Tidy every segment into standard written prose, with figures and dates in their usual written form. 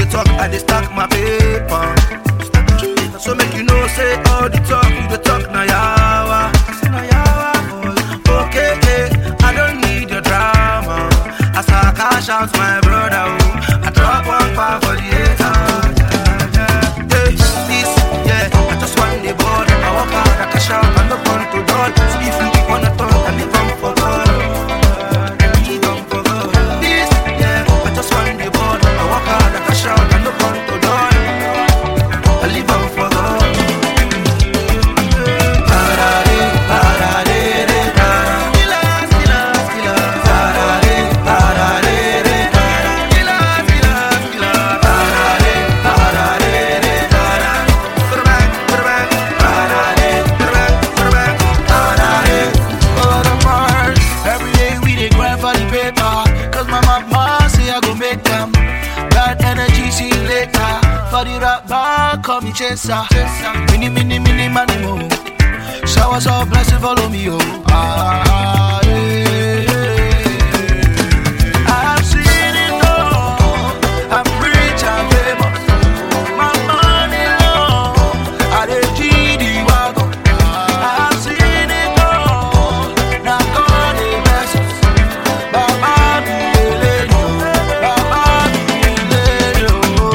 talk, I dey stack my paper. So make you know, say all the talk, you the talk na yawa. Okay, I don't need your drama. As I cash out my brother, I drop 1 for the haters. I just want the ball. I walk out, I cash out, I no turn to doll. So if you wanna talk, I live on for God. I just want the ball. I walk out, I cash out, I no turn to doll. I live on for God. For the rap back, call me chaser. Mini, money mo. Showers of blessing follow me, oh. I've seen it all. I'm rich and famous. My money long. I dey GD wagon. I've seen it all. Now God dey bless us. Baba be lady, Baba be lady, oh.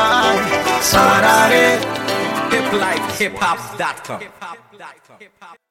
hiplifehiphop.com